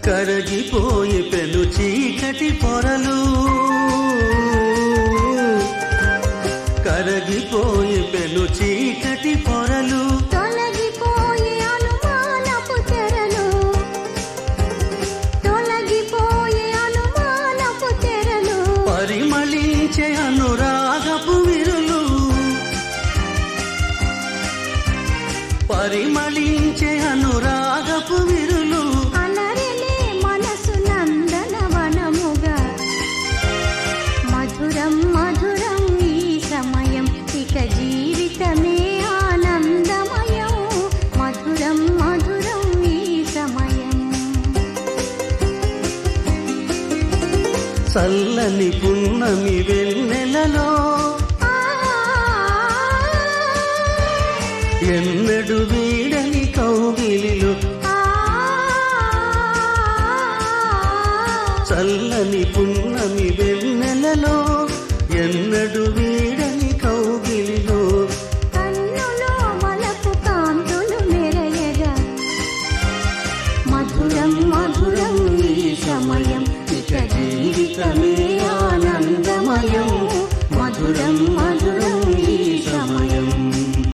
కరగిపోయి పెను చీకటి పొరలు కరగిపోయి పెను చీకటి పొరలు తొలగిపోయే అనుమానపు తెరలు తొలగిపోయే అనుమానపు తెరలు పరిమళించే అనురాగపు విరులు పరిమళించే అనురాగపు విరులు అలరిలే మనసు నందనవనముగా మధురం మధురం ఈ సమయం ఇక జీవితమే ఆనందమయం మధురం మధురం ఈ సమయం చల్లని పున్నమి వెన్నెలలో ఎన్నడు వీడని కౌగిలిలో చల్లని